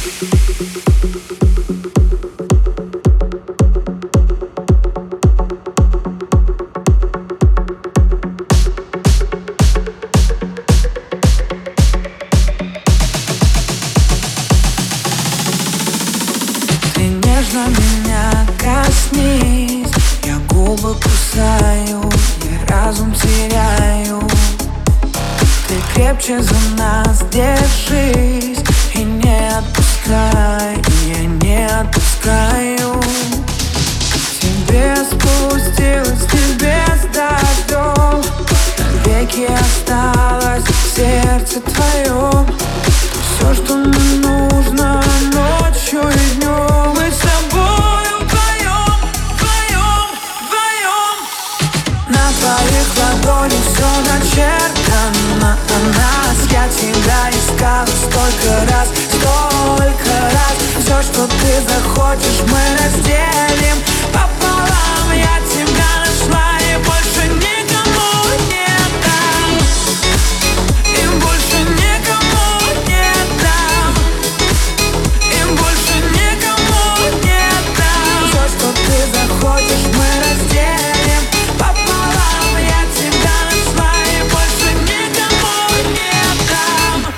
Нежно меня коснись, я губы кусаю, я разум теряю. Ты крепче за нас держись и не отпускай, я не отпускаю. Тебе спустилась небес дождем, навеки осталось в сердце твоем. Все, что мне нужно ночью и днем, мы с тобою вдвоем, вдвоем, вдвоем. На твоих ладонях все начертано о нас. Я тебя искала столько раз, столько раз. Все, что ты захочешь, мы разделим пополам. Я тебя нашла и больше никому не дам, и больше никому не дам, и больше никому не дам. Все, что ты захочешь, мы разделим пополам. Я тебя нашла и больше никому не дам.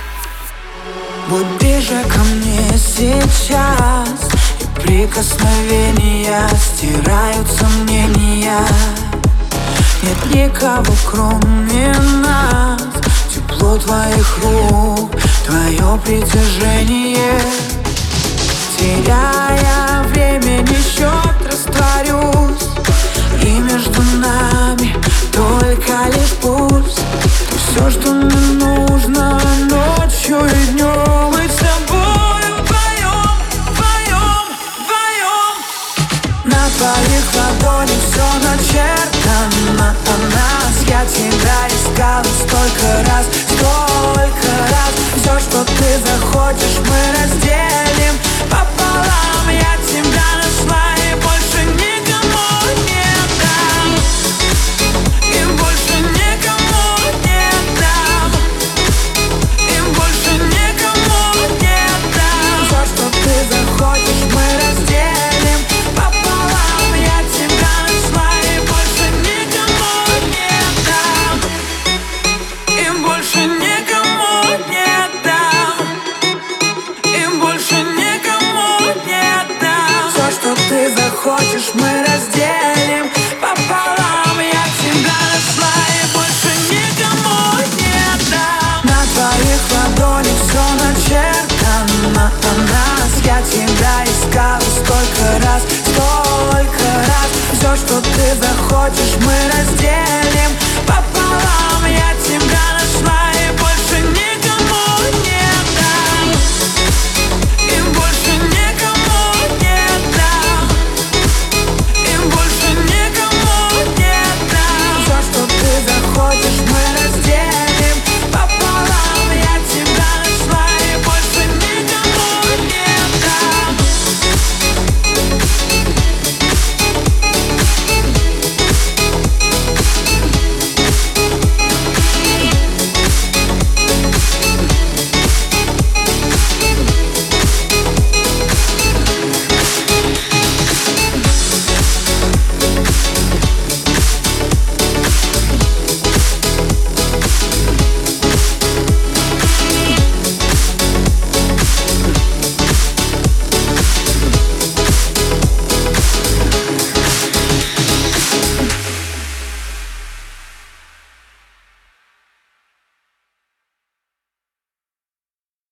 Будь ближе ко мне сейчас, и прикосновения стирают сомнения. Нет никого кроме нас, тепло твоих рук, твое притяжение. Теряя времени счет, растворюсь, и между нами только лишь пульс. Ты все, что мне нужно ночью и днем, мы с тобою вдвоем, вдвоем, вдвоем. На твоих ладонях все начертано о нас. Я тебя искала столько раз, столько раз. Все, что ты захочешь, мы разделим пополам. Я тебя нашла и больше никому не дам, и больше никому не дам, и больше никому не дам. Все, что ты захочешь, мы разделим пополам. Я тебя нашла и больше никому не дам, и больше никому не дам, и больше никому не дам. Все, что ты захочешь, мы разделим пополам. Я тебя нашла и больше никому не дам. На твоих ладонях все начертано о нас. Я тебя искала столько раз, столько раз. Все, что ты захочешь, мы разделим